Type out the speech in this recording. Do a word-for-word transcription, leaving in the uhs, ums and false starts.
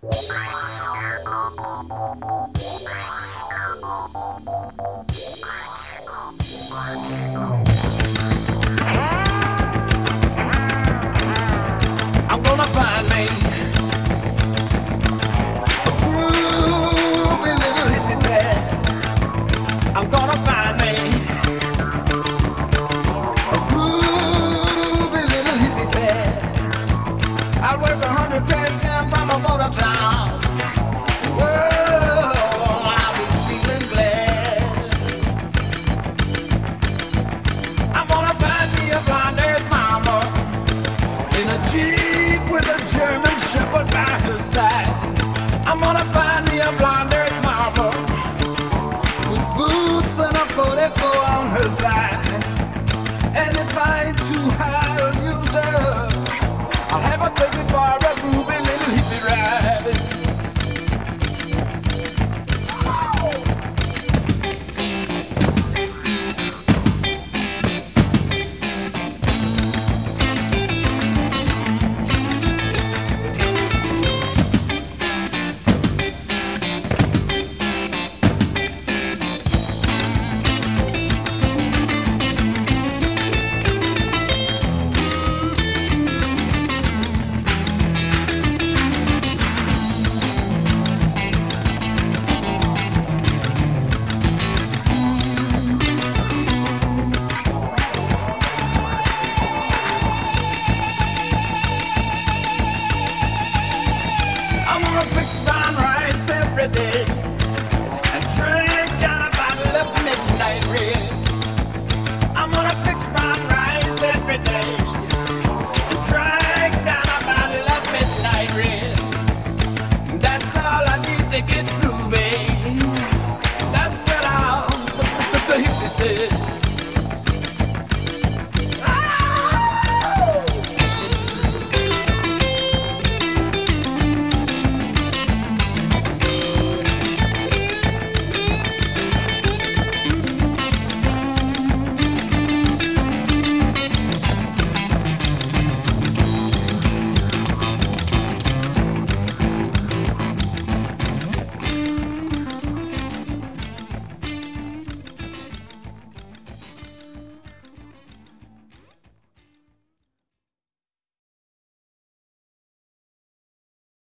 I'm gonna find me a groovy little hippie pad. I'm gonna find me a groovy little hippie pad. I'll work a hundred days down from a border town. Whoa, I'll be feeling glad. I'm gonna find me a blonde-haired mama in a Jeep with a German Shepherd by her side. I'm gonna find me a blonde-haired mama with boots and a forty-four on her thigh. And if I ain't too high or used up, I'll have her take me for a groovy little hippie ride. I'm gonna fix my rice every day and drink down a bottle of midnight red. I'm gonna fix my rice every day and drink down a bottle of midnight red. That's all I need to get through.